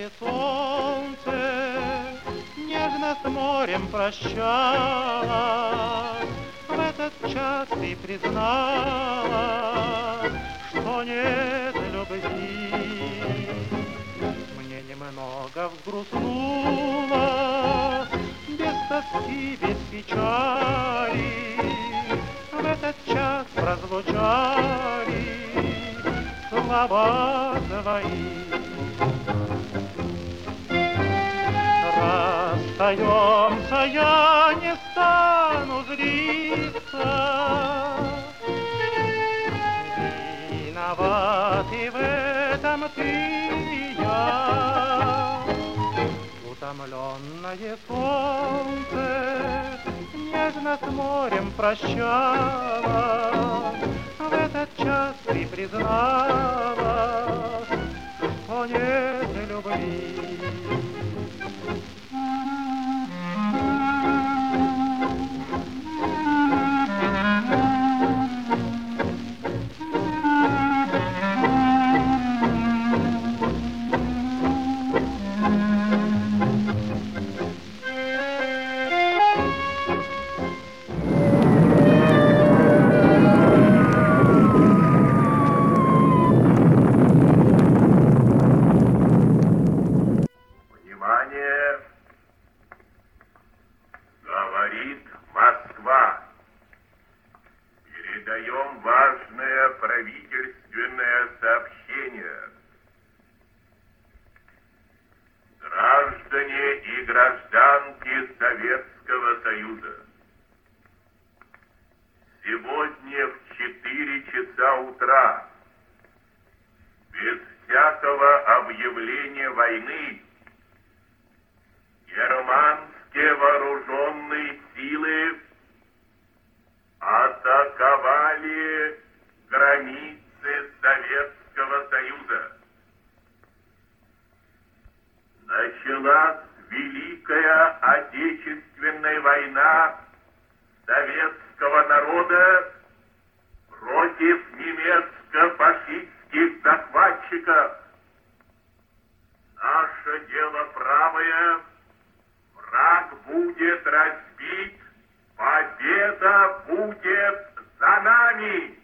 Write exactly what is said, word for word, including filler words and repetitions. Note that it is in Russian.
Лунное солнце нежно с морем прощалось. В этот час ты признала, что нет любви. Мне немного взгрустнуло, без тоски, без печали. В этот час прозвучали слова твои. Расстаемся, я не стану злиться. Виноваты в этом ты и я. Утомленное солнце нежно с морем прощалось. В этот час ты признала, что нет любви. Говорит Москва. Передаем важное правительственное сообщение. Граждане и гражданки Советского Союза. Сегодня в четыре часа утра, без всякого объявления войны, германские вооруженные силы атаковали границы Советского Союза. Началась Великая Отечественная война советского народа против немецко-фашистских захватчиков. Наше дело правое. Враг будет разбит, победа будет за нами!